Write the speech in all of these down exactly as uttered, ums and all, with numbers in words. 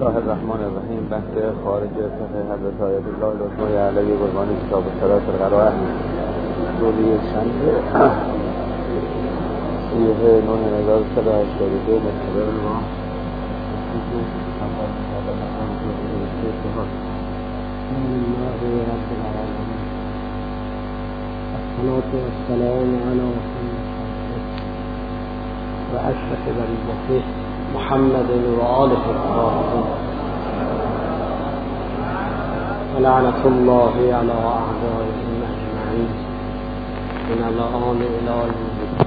الله الرحمن الرحیم. بحث خارج فقه حضرت آیت الله لطفی علیه قربان کتاب صلات القرائه دوری شنبه سیه نه هزار و سیصد و هشتاد و دو مطابق ما الصلاة والسلام على و اشرف بریته محمد و آله الطاهرین و لعنة الله علی اعدائهم اجمعین من الان الی یوم.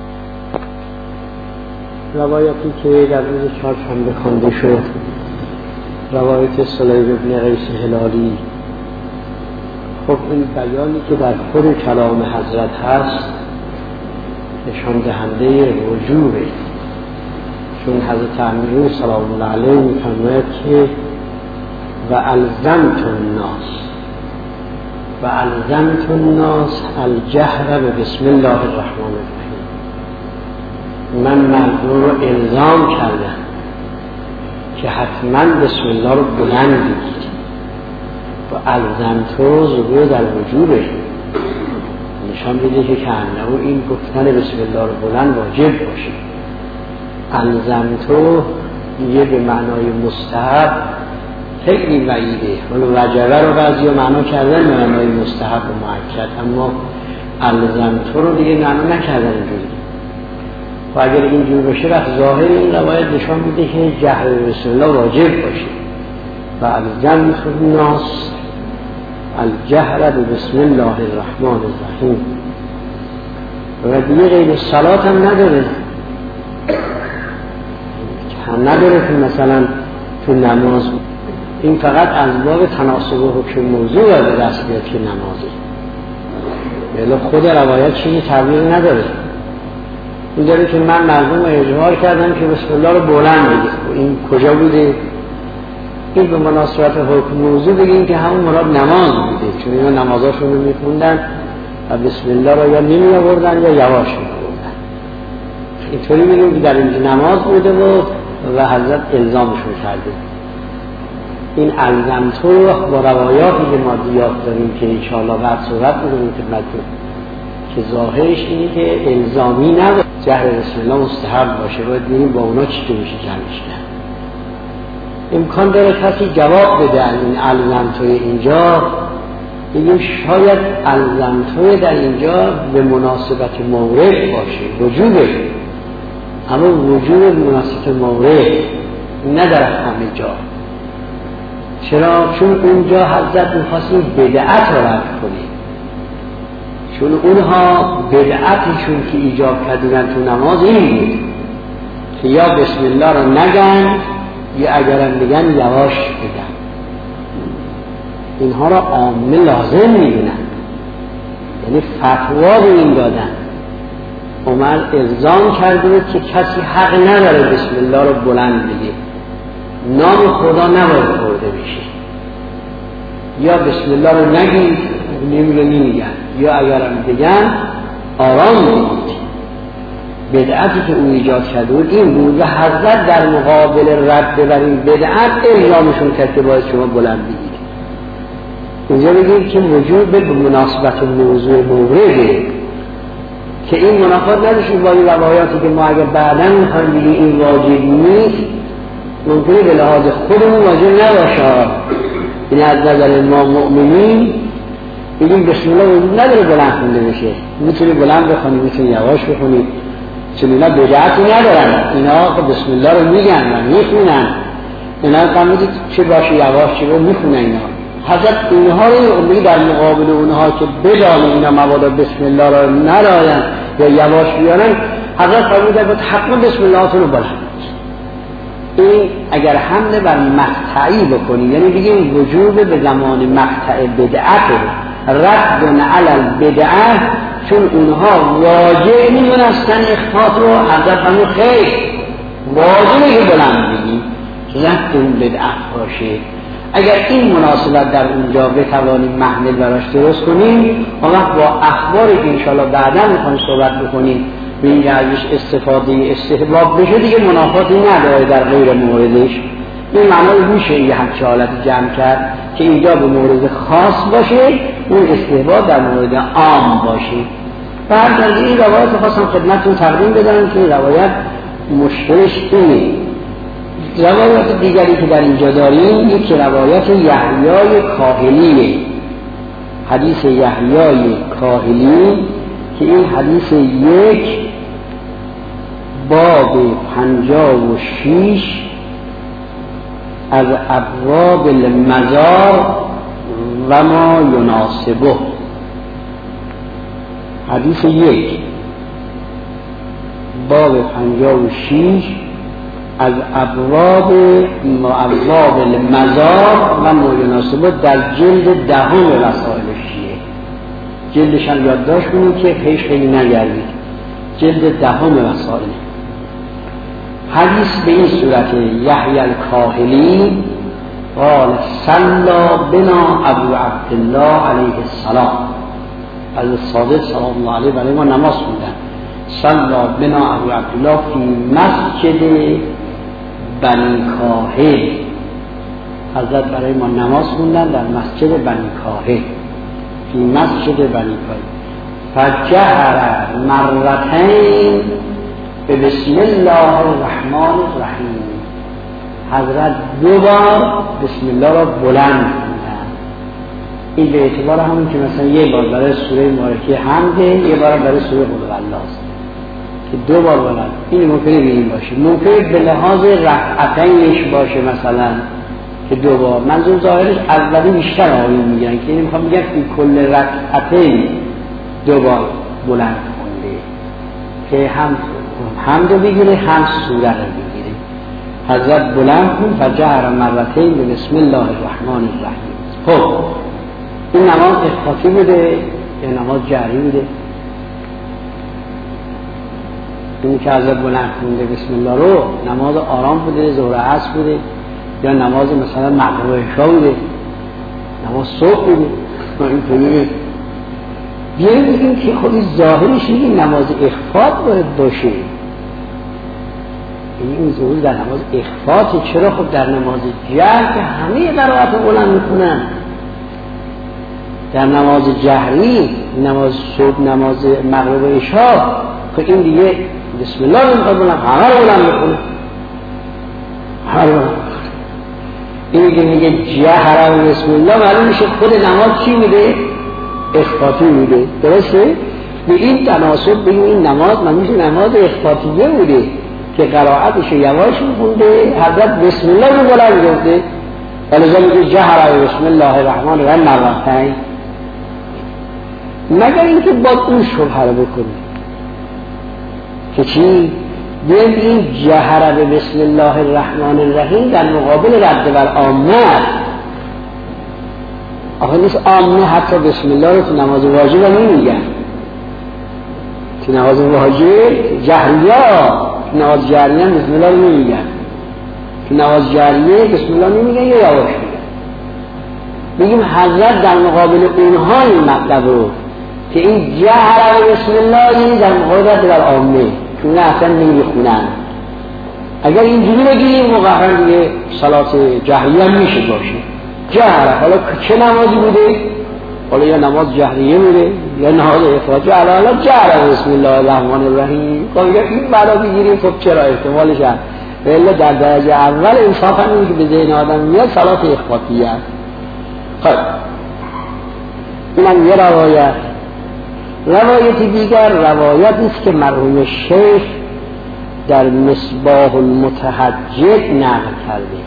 روایتی که در روز چهارشنبه خوانده شد، روایت سلیب بن قیس هلالی، خب این بیانی که در خود کلام حضرت هست نشان دهنده وجوبه، چون حضرت امیر سلام الله علیه می‌فرماید که و الزمت الناس و الزمت الناس الجهر بسم الله الرحمن الرحیم. من مردم رو الزام کردم که حتما بسم الله رو بلند بگید و الزمتو ظهور در وجوبه، نشان میده که کانه این گفتن بسم الله رو بلند واجب باشه. الزمتو یه به معنای مستحب خیلی بعیده، ولو وجبه رو بعضی ها معنا کردن به معنای مستحب و مؤکد، اما الزمتو رو دیگه معنا نکردن اینجوری. و اگر اینجور باشه وقت ظاهر این روایت نشان میده که جهر بسم الله واجب باشه. و الزمت الناس الجهر بسم الله الرحمن الرحیم. و دیگه غیر صلات هم نداره، هم نداره که مثلا تو نماز این فقط از باب تناسب و حکم موضوع به دست بیاد که نمازه، ولی خود روایت چیزی تغییر نداره. این داره که من مردم رو اجبار کردم که بسم الله رو بلند بگید. این کجا بوده؟ این به مناسبت حکم موضوع بگیم که همون مراد نماز بوده، چون اینا نمازاشون رو میخوندن و بسم الله رو یا نمی آوردن یا یواش می آوردن. اینطوری میگیم که در اینجا نماز بوده و و حضرت الزامشون کرده. این الزمتو با روایاتی که ما دیاد داریم که انشاءالله بعد صحبت می‌کنیم خدمتتون، که ظاهرش اینه که الزامی نباید جهر بسم الله مستحب باشه، باید ببینیم با اونا چی میشه جمعش کرد. امکان داره کسی جواب بده این الزمتوی اینجا، بگیم شاید الزمتوی در اینجا به مناسبت مورد باشه، وجوبه، اما وجود مناسبت مورد نه در همه جا. چرا؟ چون اونجا حضرت می‌خواستیم بدعت رو رد کنیم، چون اونها بدعتشون که ایجاب کردن تو نماز این بود که یا بسم الله رو نگن یا اگرم بگن یواش بگن. اینها را عامه لازم می‌دونن، یعنی فتوا به این دادن. عمر الزام کرده بود که کسی حق نداره بسم الله رو بلند بگه، نام خدا نباید برده بشه، یا بسم الله رو نگید نمیگه نمیگن، یا اگرم بگن آرام بگید. بدعتی که اون ایجاد کرده بود این بود و حضرت در مقابل رد بر این بدعت الزامشون کرد که باید شما بلند بگید. اینجا بگید که وجود به مناسبت موضوع مورده، که این منافات نداشتیم با این روایاتی که ما اگر بعدا میخوایم بگیم این واجب نیست، ممکنه به لحاظ خودمون واجب نباشه. این از نظر ما مؤمنین بگیم بسم الله وجود نداره بلند خونده بشه، میتونی بلند بخونی میتونی یواش بخونی، چون اینا بدعتی ندارن، اینا بسم الله رو میگن و میخونن، اینا فهمیدید چه باشه یواش چه رو میخونن. اینا حضرت اینها رو میگه در مقابل اونها که بدان اینا مبادا بسم الله رو نراین یا یواش بیارن، حضرت فرموده بود حتما بسم الله رو بلند. این اگر حمله بر مقطعی بکنیم، یعنی بگیم وجوب به زمان مقطع بدعت رد علی البدعه، چون اونها واجب میدونستن اخفاء رو، حضرت فرمود خیر واجبه که بلند بگیم رد اون بدعت باشه. اگر این مناسبت در اونجا بتوانیم محمل براش درست کنیم، وقت با اخباری که انشاءالله بعدا میخوایم صحبت بکنیم به این ازش استفاده استحباب بشه، دیگه منافاتی نداره در غیر موردش. این معنی میشه یه همچه حالت جمع کرد که اینجا به مورد خاص باشه، اون استحباب در مورد عام باشه. بعد از این روایت خواستم خدمتتون تقدیم بدم که روایت مشکلش اینه. روایت دیگری که در اینجا داریم یکی روایت یحیی کاهلیه، حدیث یحیی کاهلی که این حدیث یک باب پنجاه و شیش از ابواب المزار و ما یناسبه. حدیث یک باب پنجاه و شیش از ابواب ابواب المزار و ما یناسبه در جلد دهم رسائل شیعه. جلدش هم یادداشت کنید که پیش خیلی نگردید. جلد دهم رسائل. حدیث به این صورت: یحیی الکاهلی قال صلی بنا ابو عبدالله علیه السلام، از صادق سلام الله علیه برای ما نماز خوندن. صلی بنا ابو عبدالله فی مسجد بنی کاهل، حضرت برای ما نماز خوندن در مسجد بنی کاهل، فی مسجد بنی کاهل. فجهر مرتین به بسم الله الرحمن الرحیم. حضرت دو بار بسم الله را بلند خوندن. این به اعتبار همون که مثلا یه بار برای سوره مبارکه حمده، یه بار برای سوره قل هوالله است که دو بار بلند. این ممکنه به این باشه، ممکنه به لحاظ رکعتینش باشه مثلا که دو بار. منظور ظاهرش اولی بیشتر آیین میگن که این میخوام بگم که کل رکعتین دو بار بلند خونده که هم حمد رو بگیره هم سوره رو بگیره. حضرت بلند کن فجهر مرتین به بسم الله الرحمن الرحیم. خب این نماز اخفاقی بوده یا نماز جهری بوده؟ این که حضرت بلند کنده بسم الله رو نماز آرام بوده، ظهر عصر بوده، یا نماز مثلا مغرب و عشا بوده، نماز صبح بوده؟ این طوری بیاییم بگیم که خودی ظاهرش این نماز اخفاق باید باشه. این ظهور در نماز اخفاق. چرا؟ خب در نماز جهر که همه قرائت بلند میکنن، در نماز جهری نماز صبح، نماز مغرب و عشا، خب این دیگه بسم الله رو میخواد بلند، همه رو بلند میکنه. این که میگه جهر و بسم الله، معلوم میشه خود نماز چی میده؟ اخفاقی میده. درسته؟ به این تناسب بگیم این نماز من میشه نماز اخفاقیه بوده که قرائتش یواش میخونده، حضرت بسم الله رو بلند گفته، ولذا میگه جهر بسم الله الرحمن الرحیم مرتین. مگر اینکه با اون شبهه رو بکنه که چی؟ بیم این جهر بسم الله الرحمن الرحیم در مقابل رد بر عامه. آخه نیست عامه حتی بسم الله رو تو نماز واجب هم نمیگن، تو نماز واجب جهریه، تو نماز جهریه هم بسم الله رو نمیگن، تو نماز جهریه بسم الله نمیگن یا یواش میگن. بگیم حضرت در مقابل اونها این مطلب رو که این جهر بسم الله یعنی در مقابل رد بر عامه که اون اصلا نمیخونن. اگر اینجوری بگیریم مقرر دیگه صلات جهریه هم میشه باشه. جهر حالا چه نمازی بوده؟ حالا یا نماز جهریه بوده یا نماز افراطی. حالا جهر بسم الله الرحمن الرحیم اگر این بلا بگیریم خب چرا احتمالش هست. ولی در درجه اول انصاف همینی که به ذهن آدم میاد صلات اخفاقی است. خب اینم یه روایت. روایت دیگر روایتی است که مرحوم شیخ در مصباح المتهجد نقل کرده.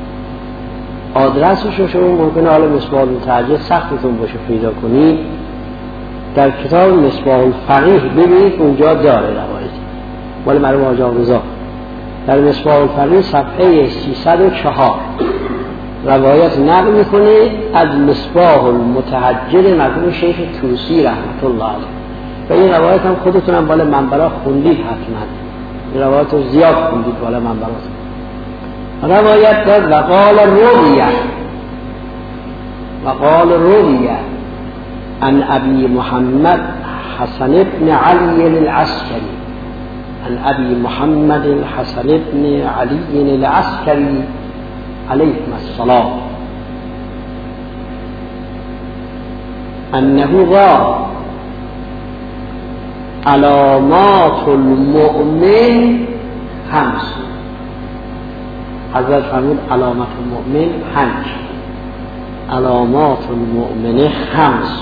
آدرسش رو شما ممکنه حالا مصباح المتهجد سختتون باشه پیدا کنید، در کتاب مصباح الفقیه ببینید اونجا داره روایتی مال مرحوم حاج آقا رضا. در مصباح الفقیه صفحه سیصد و چهار روایت نقل میکنه از مصباح المتهجد مرحوم شیخ طوسی رحمت الله علیه. و این روایت هم خودتونم بالا منبرا خوندید حتما، این روایت رو زیاد خوندید بالا منبرا. روایت در وقال رویه وقال رویه عن ابی محمد حسن ابن علی العسکری عن ابی محمد حسن ابن علی العسکری علیهم السلام انه قال علامات المؤمن خمس. حضرت فرمود علامات المؤمن پنج، علامات المؤمن خمس.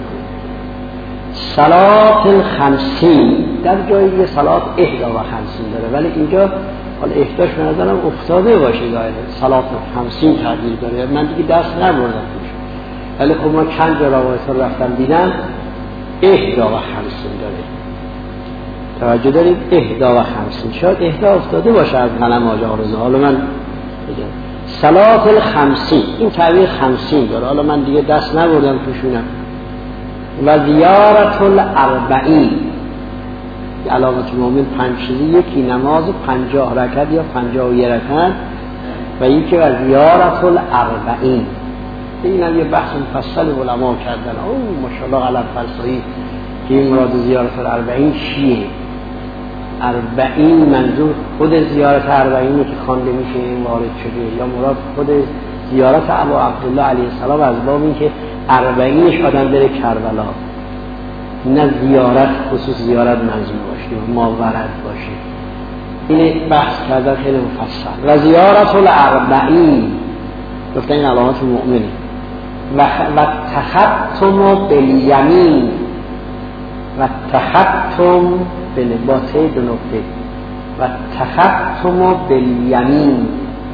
صلات الخمسین، در جایی که صلات احدا و خمسین داره ولی اینجا حالا احداش به نظرم افتاده باشه ظاهره، صلات الخمسین تعبیر داره. من دیگه دست نبردم توش ولی خب ما چند جا روایت رو رفتم دیدم احدا و خمسین داره. توجه دارید؟ احدا و خمسین، شاید احدا افتاده باشه از قلم آج آرزو. حالا من بگم صلات الخمسین، این تعبیر خمسین داره، حالا من دیگه دست نبردم توشونم. و زیارت الاربعین، علامت مومن پنج چیزی، یکی نماز پنجاه رکعت یا پنجاه و یک رکعت و یکی و زیارت الاربعین. این هم یه بحث مفصل علما کردن. اوه ماشاءالله علم فرسایی که این مراد زیارت الاربعین چیه؟ اربعین منظور خود زیارت اربعینی که خوانده میشه این وارد شده، یا مراد خود زیارت ابا عبدالله علیه السلام از باب این که اربعینش آدم بره کربلا، نه زیارت خصوص زیارت منظور باشه ما ورد باشه. این بحث کردن خیلی مفصل. و زیارت الاربعین گفتن این علامات مؤمنه. و و تختم بالیمین، و تختم بلباته دو نقطه، و تختم بالیمین،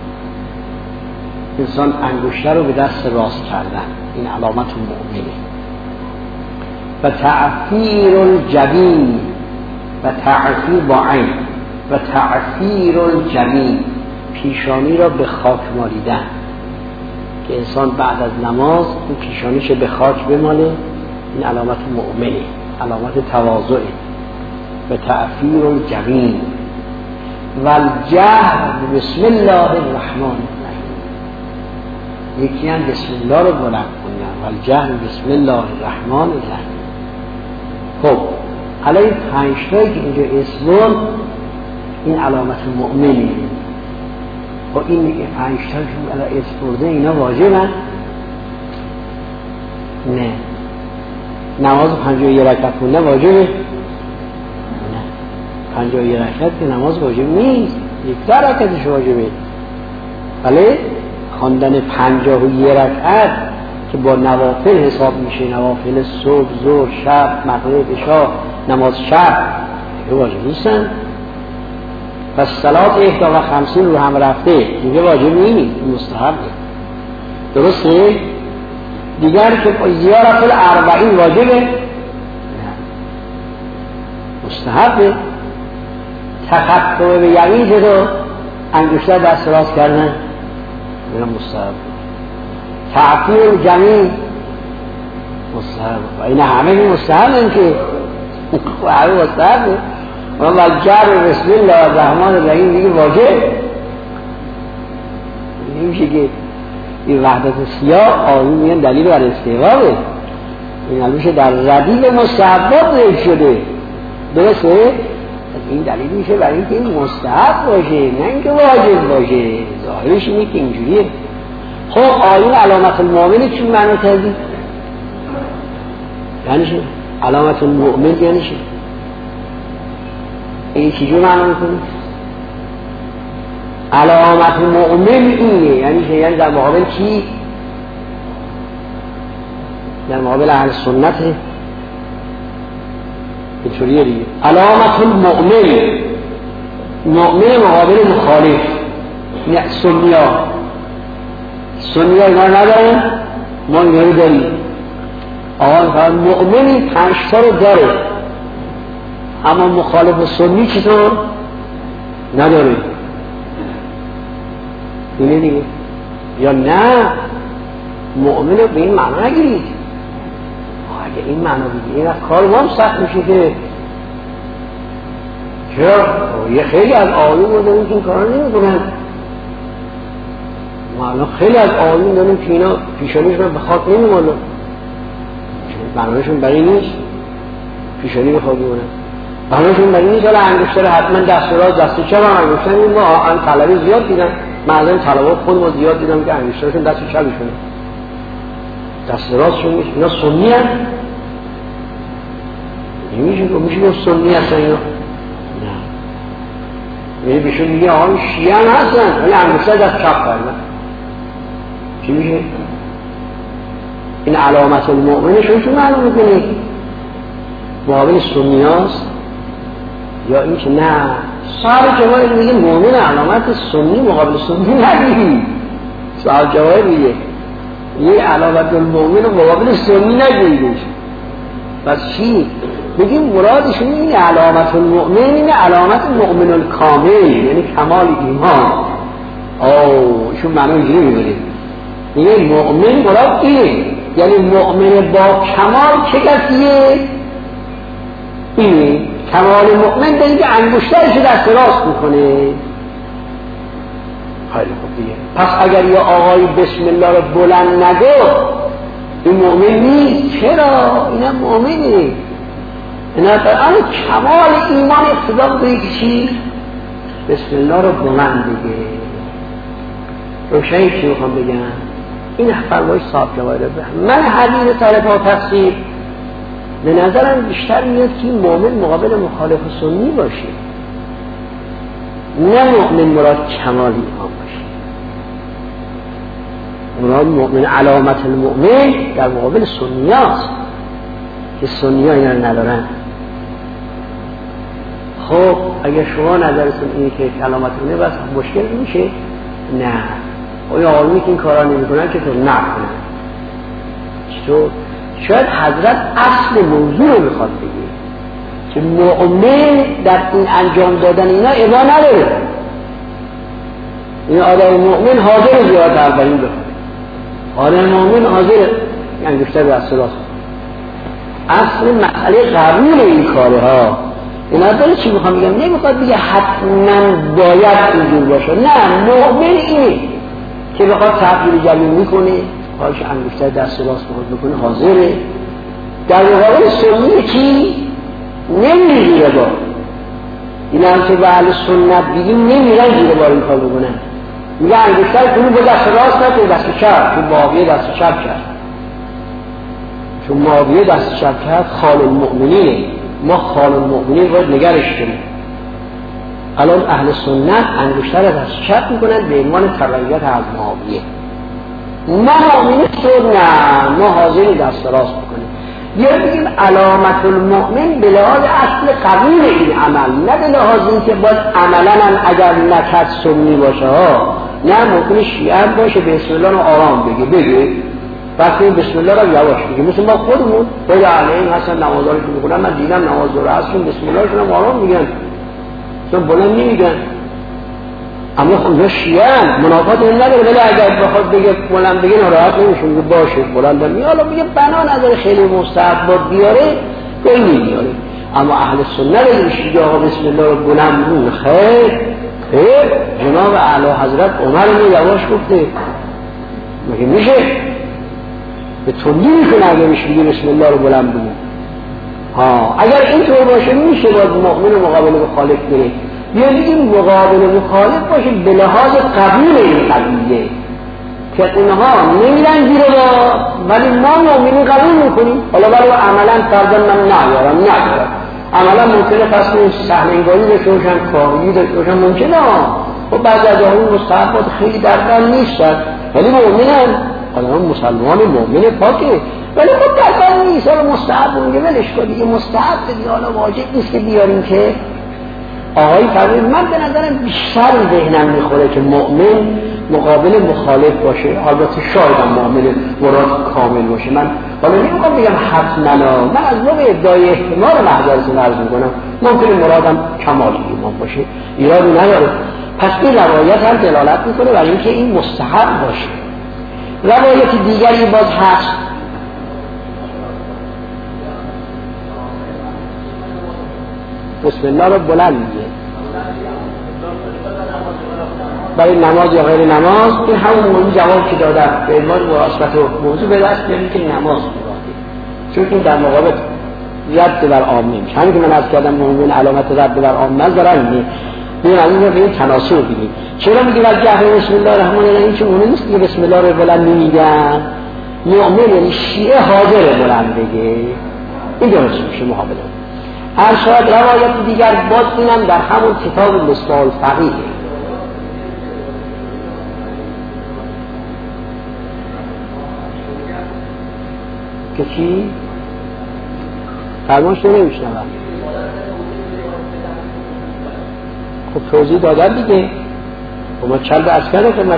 انسان انگشتر رو به دست راست کردن، این علامت مؤمنه. و تعفیر الجبین، و تعفیر با عین، و تعفیر الجبین، پیشانی را به خاک مالیدن، که انسان بعد از نماز این پیشانیش به خاک بماله، این علامت مؤمنه، علامت تواضعه. و تعفیر الجبین و الجهر بسم الله الرحمن الرحیم، یکی هم بسم الله رو بلند کنن و الجهر بسم الله الرحمن الرحیم. خب علی پنج تایی که اینجا اسمون این علامت مؤمنه. خب این میگه پنج تایی که علی اسم اینا واجبن؟ نه. نماز پنجاه و یک رکعت کنه واجبه؟ پنجاه و یک رکعت که نماز واجب نیست، یک در رکعتش واجبه. ولی خواندن پنجاه و یک رکعت که با نوافل حساب میشه، نوافل صبح، ظهر، شب، مغرب، عشاء، نماز شب واجب نیستن. پس صلات احدا و خمسین رو هم رفته دیگه واجب نیست، مستحبه. درسته؟ دیگر که زیارت الاربعین واجبه؟ نه، مستحبه. تخطع به یمین رو انگشتر دست راست کردن میگم مستحب. تعفیر جمعی مستحب. و این همه مستحبن که همه مستحبه. و الجهر بسم الله الرحمن الرحیم دیگه واجب نمیشه که این وحدت سیاه آیون میگن دلیل بر استحبابه. این علوشه در ردیف مستحبات ریل شده. درسته؟ این دلیل میشه برای اینکه این مستحب باشه نه اینکه واجب باشه. ظاهرش اینه که اینجوریه. خب آیین علامت المؤمن چی معنی کردی؟ یعنی چی؟ علامت المؤمن یعنی چی؟ این چیجور معنی میکنی؟ علامت المؤمن اینه یعنی چی؟ یعنی در مقابل چی؟ در مقابل اهل سنته. اینطوریه دیگه. علامت المؤمن، مؤمن مقابل مخالف، نه سنیا. سنیا اینا ندارن، ما اینا رو داریم. آقا مؤمنی پنج تا رو داره اما مخالف و سنی چطور؟ نداره. اینه دیگه. یا نه مؤمن رو به این معنی نگیرید. اگه این معنا بگید این از کار ما هم سخت میشه که چرا؟ یه خیلی از آیون رو داریم که این کار نمی کنن. ما الان خیلی از آیون داریم که اینا پیشانیش رو به خاک نمی مانن. برنامهشون برای نیست پیشانی به خاک میمونن. برنامهشون برای نیست حالا انگشتر حتما دست راست دست چپ هم انگشتر این ما آن طلبی زیاد دیدن معلم طلبات خودمون زیاد دیدم که انگشتاشون دست چپشونه، دست راستشون میشه. اینا سنی هست؟ نمیشه میشه که سنی هستن اینا؟ نه. یعنی بهشون میگه آقا شیعه هم هستن ولی انگشتر دست چپ کردن. چی میشه؟ این علامت المؤمنشون چون معلوم میکنی؟ مقابل سنی هست؟ یا این که نه صاحب جواهر میگه مؤمن علامت سنی مقابل سنی نگیری. صاحب جواهر میگه یه علامت المؤمن مقابل سنی نگیریش. پس چی؟ بگیم مرادشون این علامت المؤمن این علامت مؤمن الکامل، یعنی کمال ایمان. اوه ایشون معنی اینجوری میبرید میگه مؤمن مراد اینه، یعنی مؤمن با کمال چه کسیه؟ اینه کمال مؤمن به اینکه انگشترش دست راست میکنه. خیلی خوب دیگه. پس اگر یا آقای بسم الله رو بلند نگو این مؤمن نیست. چرا؟ اینم مؤمنه. اینا قرآن کمال ایمان اقتضا بده که چی؟ بسم الله رو بلند بگه. روشنی چی میخوام بگم؟ این فرمایش صاحب جواهر به من حدیث طالب ها تفسیر به نظرم بیشتر میاد که این مؤمن مقابل مخالف سنی باشه، نه مؤمن مراد کمال ایمان باشه. مراد مؤمن علامت المؤمن در مقابل سنی هست که سنی ها اینا ندارن. خب اگر شما نظرتون اینه که علامت المؤمن بس مشکل میشه، نه اوی آقایی که این کارا نمی کنن که تو نکنن. چطور؟ شاید حضرت اصل موضوع رو میخواد بگه که مؤمن در این انجام دادن اینا ابا نداره. این آدم مؤمن حاضر زیاد اولین بخواد، آدم مؤمن حاضر انگشتر دست راست. اصل مسئله قبول این کاره ها اینا داره. چی میخوام بگم؟ نمیخواد بگه حتما باید اینجور باشه، نه مؤمن اینه که بخواد تحقیل جلیل میکنه، خواهش انگشتر دست راست میکنه، حاضره. در مقابل سنی چی؟ نمیره زیر بار. این هم که به اهل سنت بگیم نمیرن زیر بار این کار بکنن. میگه انگشتر کنی با دست راست نکنه، دست چپ. چون معاویه دست چپ کرد، چون معاویه دست چپ کرد خال المؤمنینه. ما خال المؤمنین باید نگرش کنیم. الان اهل سنت انگشتر دست چپ میکنن به عنوان تبعیت از معاویه. ما مؤمنین شد نه، ما حاضر دست راست بکنیم. یا بگیم علامت المؤمن به لحاظ اصل قبول این عمل، نه به لحاظ اینکه باید عملا هم اگر نکرد سنی باشه ها. نه ممکنه شیعه باشه بسم الله رو آرام بگه بگه وقتی بسم الله رو یواش بگه. مثل ما خودمون خود علیهم هستن نمازها رو که میکنن، من دیدم نماز رو هستون بسم الله رو هم آرام میگن، چون بلند نمیگن. اما خونجا شیعه منافات این نداره، ولی اگر بخواد بگه بلند بگه ناراحت نمیشه، میگه باشه بلند میگه. حالا میگه بنا نظر خیلی مستحب بیاره گل نمیاره. اما اهل سنت میگه آقا بسم الله رو بلند بگو. خیر خیر جناب اعلی حضرت عمر رو یواش گفته، میگه میشه به تندی میکنه اگر میشه بگه بسم الله رو بلند بگو. ها اگر اینطور باشه میشه باید مؤمن مقابل مخالف بره. یا بگیم مقابل مخالف باشه به لحاظ قبول این قضیه که اونها نمیرن زیر با، ولی ما مؤمنین قبول میکنیم. حالا برای عملا فرضاً من نیارم نیارم عملا ممکنه پس این سهلنگاری داشته باشن، کاری داشته باشن، ممکنه ها. خب بعضی از اون مستحبات خیلی درکن نیستن ولی مؤمنن، آدم مسلمان مؤمن پاکه، ولی خب درکن نیست. حالا مستحب اونگه ولش کن دیگه، مستحب دیگه، حالا واجب نیست که بیاریم که آقایی فرمید. من به نظرم بیشتر ذهنم میخوره که مؤمن مقابل مخالف باشه. البته شاید هم مؤمن مراد کامل باشه. من حالا نمیخوام بگم حتما، من از نوع ادعای احتمال محضرتون عرض میکنم ممکنه مرادم کمال ایمان باشه، ایرادی نداره. پس این روایت هم دلالت میکنه برای اینکه این مستحب باشه. روایت دیگری باز هست بسم الله رو بلند میگه برای نماز یا غیر نماز. این همون موضوع جواب که دادم به عنوان مناسبت و موضوع به دست بیاریم که نماز میگه، چون این در مقابل رد بر عام نمیشه. همین که من از کردم مؤمن علامت رد بر عام نذارن. این رو به این تناسب بگیم. چرا میگه وجه بسم الله الرحمن الرحیم؟ چون اون نیست که بسم الله رو بلند نمیگن. مؤمن یعنی شیعه حاضر بلند بگه، این درست میشه محابله. هر شاید روایت دیگر باز اینم در همون کتاب مصباح الفقیه که چی؟ فرمانش رو نمیشنم. خب توضیح دادن دیگه. ما چند از کرده قیمت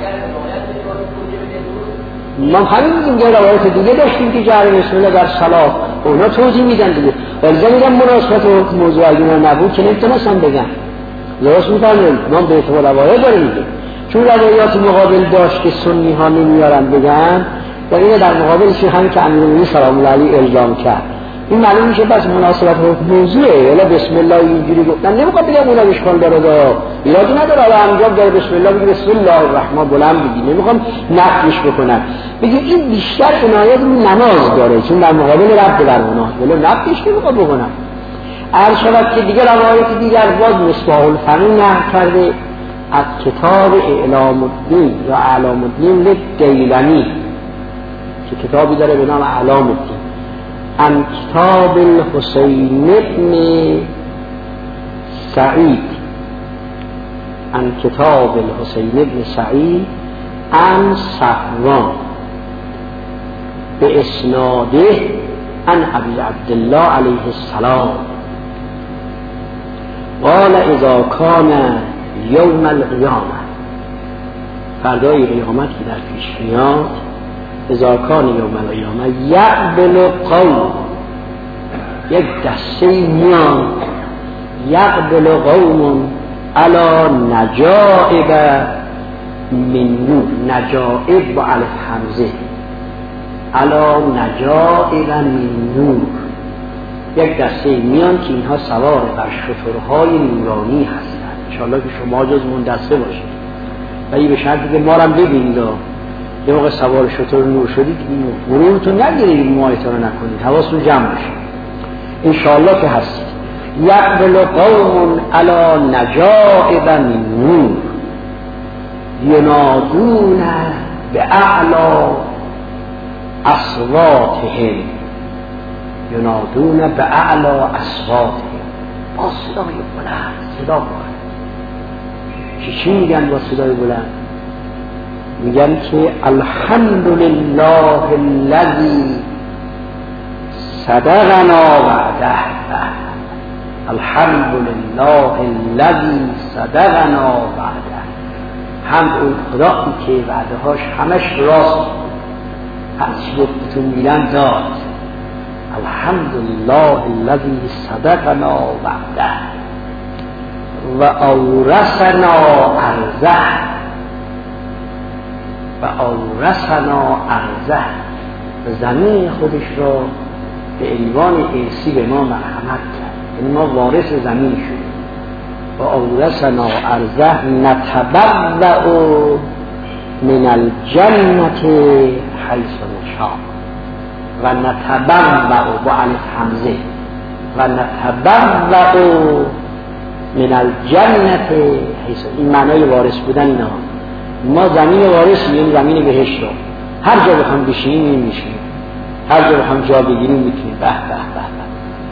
ما همین میگیم که روایت دیگه داشتیم که جهر بسم الله در صلاة اونا توضیح میدن دیگه. ولذا میگم مناسبت و موضوع اگه نبود که نمیتونستم بگم. درست میفرمایید. ما به اعتبار روایت داریم میگیم چون روایات مقابل داشت که سنی ها نمیارن بگن و اینه در مقابلش همین که امیرالمومنین سلام الله علیه الزام کرد. این معلوم میشه بس مناسبت موضوعه. ولی بسم الله اینجوری گفتن نمیخواد بگم اونا اشکال داره دا ایرادی نداره. حالا انجام داره بسم الله بگی بسم الله الرحمن بلند بگی، نمیخوام نقدش بکنم. بگی این بیشتر عنایت رو نماز داره چون در مقابل رد بر گناه، ولی نقدش نمیخواد بکنم. هر شود که دیگر روایت دیگر باز مصباح الفقیه نقل کرده از کتاب اعلام الدین یا اعلام الدین للدیلمی که کتابی داره به نام اعلام الدین عن کتاب الحسین ابن سعید عن کتاب الحسین ابن سعید عن صفوان به اسناده عن ابی عبدالله علیه السلام قال اذا کان یوم القیامه، فردای قیامت که در پیش میاد، اذا کان یوم القیامه یقبل قوم، یک دسته میان، یقبل قوم علی نجائب من نور، نجائب با الف حمزه، علی نجائب من نور، یک دسته میان که اینها سوار بر شترهای نورانی هستند. انشاءالله که شما جزمون دسته باشید ولی به شرطی که ما رو هم ببینید یه موقع سوار شتر نور شدید غرورتون نگیرید، معایتون رو نکنید، حواستون جمع باشید. انشاءالله که هستید. یقبل قوم علی نجائب من نور ینادون به اعلی اصواتهم، ینادون به اعلی اصواتهم، با صدای بلند صدا بلند. چی چی میگن با صدای بلند؟ میگن که الحمدلله الذی صدقنا وعده، الحمدلله الذی صدقنا وعده، حمد اون خدایی که وعده هاش همش راست، از چی بهتون میگن داد. الحمدلله الذی صدقنا وعده و اورثنا ارضه و اورثنا ارضه، زمین خودش را به عنوان ارثی به ما مرحمت کرد، یعنی ما وارث زمین شدیم. و اورثنا ارضه نتبوأ من الجنة حیث نشاء، و نتبوأ با الف حمزه، و نتبوأ من الجنة حیث، این معنای وارث بودن اینا. ما زمین وارثیم، این زمین بهشت رو هر جا بخوام بشینیم میشیم، هر جا بخوام جا بگیریم میتونیم. به به به به.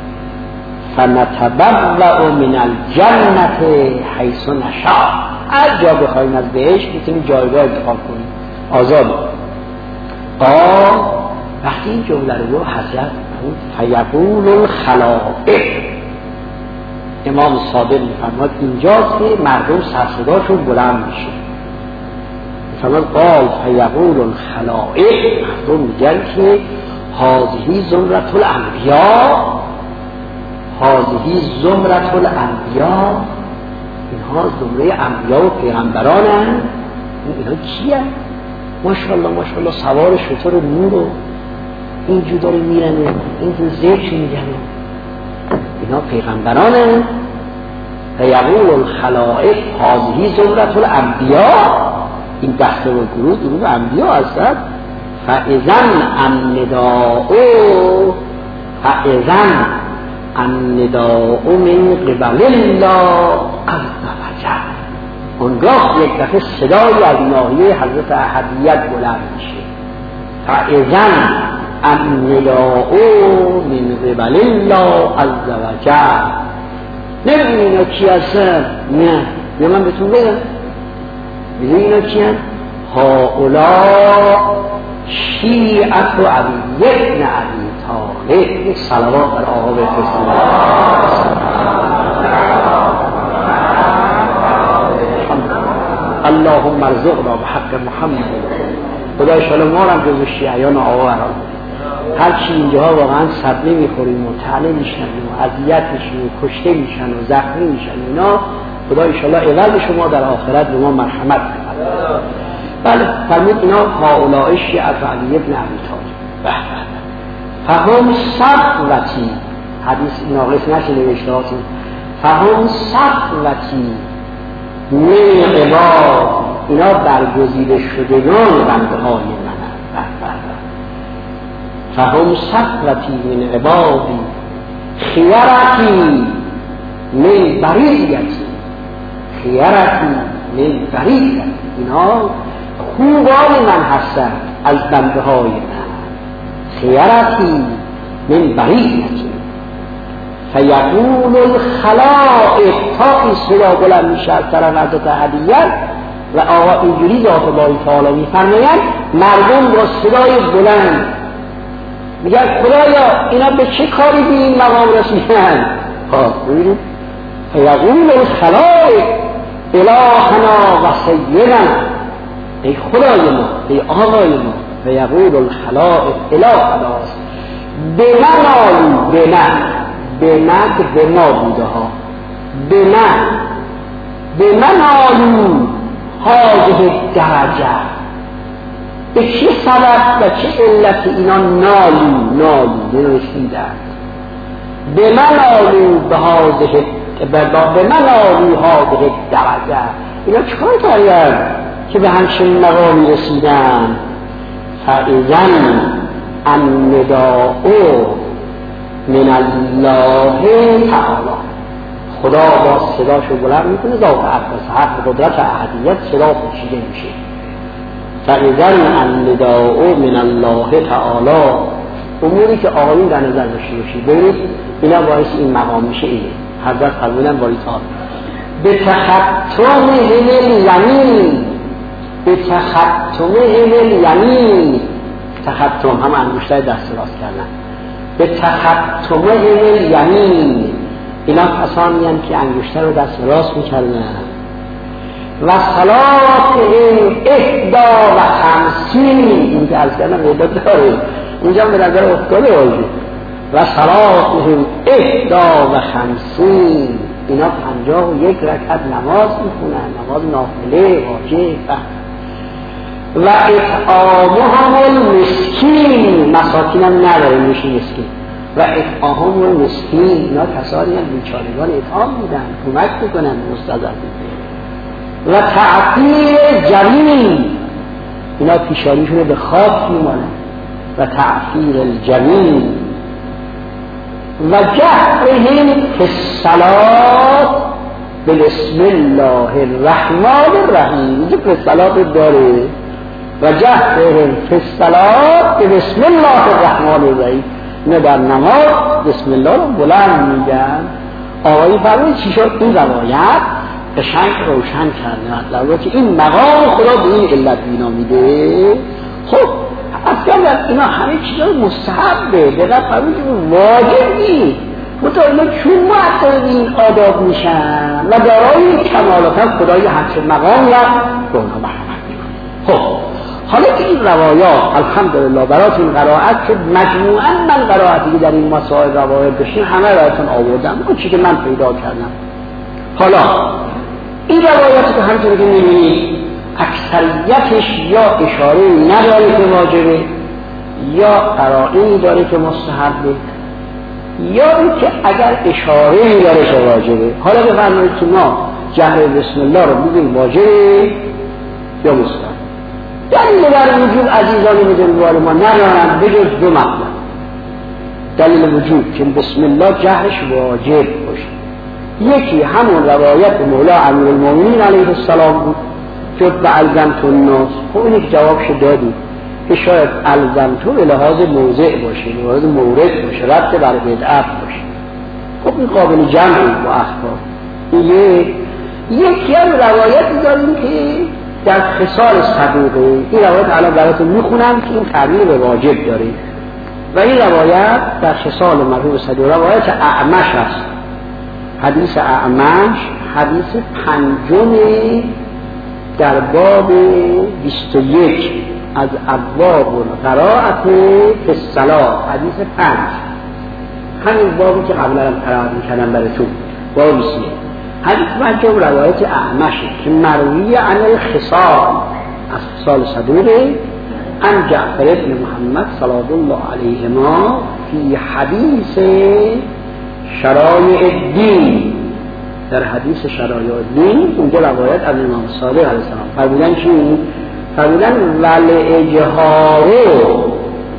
فنتبوأ من الجنة حیث نشاء، هر جا بخوایم از بهشت میتونیم جایگاه انتخاب کنیم، آزاد. قال وقتی این جمله رو حضرت فیقول الخلائق، امام صادق میفرماد اینجاست که مردم سرصداشون بلند میشه. میفرماد قال فیقول الخلائق، مردم میگن که هذه زمرة الانبیاء، هذه زمرة الانبیاء، اینها زمره انبیا و پیغمبرانن. اینها کیه؟ ماشاءالله ماشاءالله سوار شتر نور و اینجور داره میرنه، اینجور ذکر میگنه، اینا پیغمبرانن. فیقول الخلائق هذه زمرة الانبیاء، این دسته و گروه گروه انبیا هستند. فاذن النداء، فاذن النداء من قبل الله عز وجل. اونگاه یک دفعه صدای از ناحیه حضرت احدیت بلند میشه، فاذا النداء من قبل الله عز وجل. نمیدونی اینا کی هستن؟ نه، یا من بهتون بگم میدونی اینا کی هستن؟ هؤلاء شیعت و علی ابن ابی طالب. یک صلوات بر آقا بفرستید. اللهم ارزقنا بحق محمد. خدا اشاره ما رو هم جز شیعیان آقا قرار هرچی اینجاها واقعا صدمه میخوریم و طعنه میشنیم و اذیت میشیم و کشته میشن و زخمی میشن اینا، خدا انشاءالله عوض شما در آخرت به ما مرحمت کنه. بله فرمود اینا هؤلاء شیعة علی ابن ابی طالب فهم صفوتی. حدیث ناقص نشه نوشتهاتون. فهم صفوتی من عباد، اینا برگزیده شدگان بنده های منند. فهم صفوتی من عبادی خیرتی من بریتی. خیرتی من بریتی، اینا خوبان من هستن از بنده های من. خیرتی من بریتی. فیقول الخلائق، تا این صدا بلند میشه از طرف حضرت احدیت و آقا اینجوری ذات الله تعالی میفرمایند، مردم با صدای بلند میگن خدایا اینا به چه کاری به این مقام رسیدن؟ خب ببینید فیقول الخلائق الهنا و سیدنا، ای خدای ما، ای آقای ما. فیقول الخلائق الهنا به من آلو، به من به من به ما بوده ها، به من به من آلو هذه درجه. به چه سبب و چه علت اینا نالو نالو رسیدند؟ به من آلو به هذه به من آلو هذه درجه. اینا چکار کردن که به همچین مقامی رسیدن؟ فاذا النداء من الله تعالی. خدا با صداشو بلند میکنه، ذات اقدس حق قدرت احدیت صدا پوشیده میشه. فاذا النداء من الله تعالی، اموری که آقایون در نظر داشته باشید. ببینید اینا باعث این مقام میشه. اینه حضرت فرمودن باریتان به تختم الیمین، به تختم الیمین. تختم هم انگشتر دست راست کردن. به تختم الیمین، اینا کسان میگن که انگشتر رو دست راست میکردن. و صلات احدا و خمسین، این که از کردن قدرت داره اینجا به نظر افتاده واجه. و صلات احدا و خمسین، اینا پنجاه و یک رکعت نماز میخونن، نماز نافله واجب. و اطعامهم المسکین، مساکین هم نداره میشه مسکین. و اطعامهم المسکین، اینا کسانی هم بیچارگان اطعام میدن، کمک میکنن مستضعفین. و تعفیر جمیل، اینا پیشانیشون به خاک میمانن. و تعفیر الجمیل. و جهرهم فی الصلاة بسم الله الرحمن الرحیم. اینجا فی الصلاة داره. و جهرهم فی الصلاة بسم الله الرحمن الرحیم. نه در نماز بسم الله رو بلند میگن. آقایی فرمود چی شد؟ این روایت قشنگ روشن کرده مطلب که این مقام خدا به این علت بینا میده. خب اصلا اینا همه چیزا مستحبه، دقیق فرمود واجب نیست. مطمئنه چون معطل این آداب میشن و دارای کمالات هم خدای همچه مقام رفت به اونها مرحمت میکنه. خب حالا که این روایات الحمدلله براتون قرائت شد، مجموعاً من قرائتی که در این مسائل روایت بشین همه براتون آوردم، اون چی که من پیدا کردم. حالا این روایاتی که همچنین که میبینید اکثریتش یا اشاره نداره که واجبه، یا قرائنی داره که مستحبه، یا اینکه اگر اشاره داره که واجبه. حالا بفرمایید که ما جهر بسم الله رو بگیم واجبه یا مستحب. دلیل بر وجود عزیزان بزرگوار ما ندارند بجز دو مطلب. دلیل وجود که بسم الله جهرش واجب باشه. یکی همون روایت مولا امیرالمومنین علیه السلام بود جد به الزمت الناس. خب این یک جوابش دادی که شاید الزمتو به لحاظ موضع باشه، به لحاظ مورد باشه، رد بر بدعت باشه. خب این قابل جمعی با اخبار. یک یکی هم روایتی داریم که در خصال صدوقه، این روایت الان براتون میخونم که این تعبیر به واجب داره و این روایت در خصال مرحوم صدوقه روایت اعمش است. حدیث اعمش حدیث پنجم در باب بیست و یک از ابواب القراءة فی الصلاة، حدیث پنج، همین بابی که قبلا هم قرائت میکردم براتون، باب بیست و یک. حدیث پنجم روایت اعمشه که مروی عن الخصال از خصال صدوقه عن جعفر بن محمد صلی الله علیهما فی حدیث شرایع الدین. در حدیث شرایع الدین اونجا روایت از امام صادق علیه السلام فرمودن چی؟ فرمودن ول اجهارو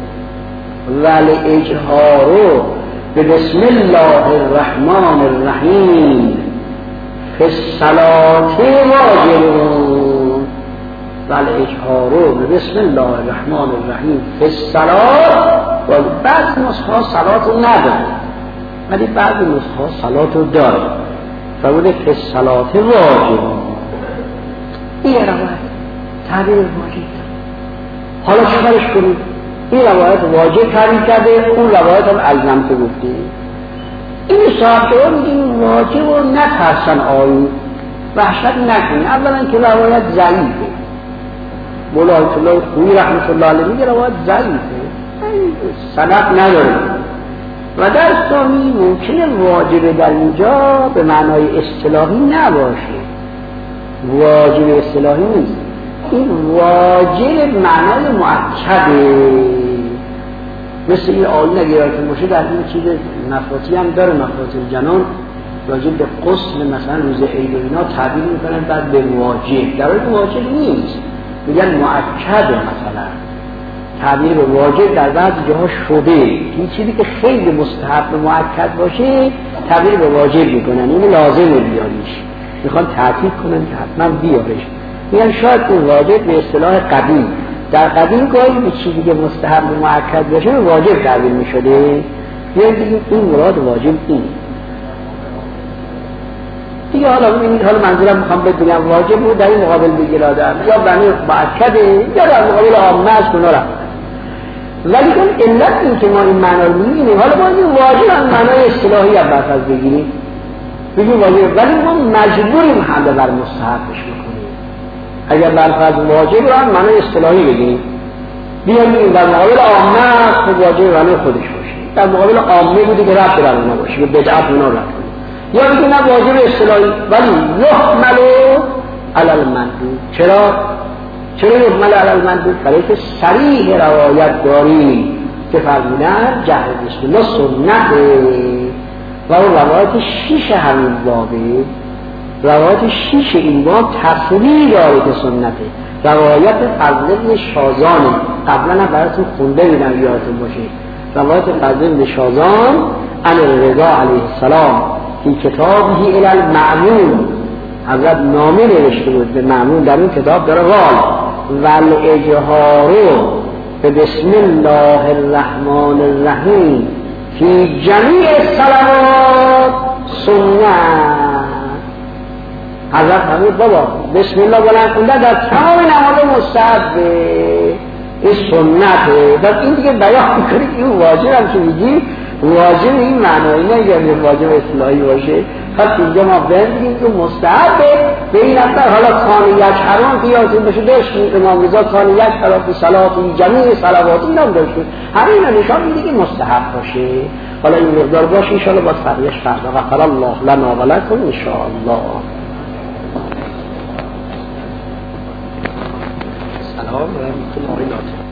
ول اجهارو به بسم الله الرحمن الرحیم فی الصلاة واجبون. ول اجهارو به بسم الله الرحمن الرحیم فی الصلاة. بعض نسخه ها صلات رو نداره ولی بعض نسخه ها صلات رو داره. فرموده فی الصلاة واجبون. این روایت تعبیر واجب. حالا چیکارش کنیم؟ این روایت واجب تعبیر کرده، اون روایت هم الزمته گفته. این صاحبه میگیم واجب و نترسن آیون وحشت نکنی. اولا که روایت ضعیفه، مولا آیت الله خویی رحمت الله علیه میگه روایت ضعیفه، سند نداره. و در ثانی ممکنه واجب در اینجا به معنای اصطلاحی نباشه، واجب اصطلاحی نیست، این واجب معنای مؤکده. مثل این آیین اگه یادتون باشه در این چیز مفاتی هم داره، مفاتی الجنان واجب به غسل مثلا روز عید و اینا تعبیر میکنن بعد به واجب، در حالی که واجب نیست، میگن مؤکده. مثلا تعبیر به واجب در بعض جاها شده، این چیزی که خیلی مستحب و مؤکد باشه تعبیر به واجب میکنن، این لازمه بیاریش، میخوان تأکید کنن که حتما بیارش. میگن شاید این واجب به اصطلاح قدیم، در قدیم گاهی به چیزی که مستحب و مؤکد باشه به واجب تعبیر میشده، یا دیگه این مراد واجب این دیگه. حالا ببینید، حالا منظورم میخوام بگم واجب بود در این مقابل بگیرا دارم یا بنی مؤکده یا در مقابل عامه است کنه رفت. ولی کن علت این که ما این معنا رو میبینیم، حالا ما این واجب هم معنای اصطلاحی هم برفض بگیریم بگیم واجب، ولی ما مجبوریم همه بر مستحبش میکنیم. اگر برفض واجب رو هم معنای اصطلاحی بگیریم بیان بگیم در مقابل عامه است واجب معنای خودش باشه، در مقابل عامه بودی که رفت در اونا باشه، به بدعت اونا رفت، یا بگیم نه واجب اصطلاحی ولی یحمل علی المندوب. چرا؟ چرا یحمل علی المندوب؟ برای که صریح روایت داریم که فرمودن جهر بسم الله سنته و اون روایت شیش همین بابه، روایت شیش این باب تصریح داره که سنته. روایت فضل بن شازانه، قبلا هم براتون خونده بیدم یادتون باشه، روایت فضل بن شازان عن الرضا علیه السلام این کتابی الی المعمون، حضرت نامه نوشته بود به معمون، در این کتاب داره قال ول اجهارو به بسم الله الرحمن الرحیم فی جمیع الصلوات سنت. حضرت فرمود بابا بسم الله بلند خوندن در تمام نماز مستحبه، این سنته. بعد این دیگه بیان میکنه که این واجب هم که میگی واجب این معنایی نگرده واجب اصلاحی باشه. پس اینجا ما بندیم که مستحبه به این اثر. حالا ثانیت حرام که یادتون باشه داشتیم امام رضا ثانیت حرام فی صلاتی جمیع صلوات این هم داشتیم، همین هم نشان میده که مستحب باشه. حالا این مقدار باشه انشاءالله باز فرقش فرق غفر الله لنا و لکم انشاءالله. سلام و رحمت الله.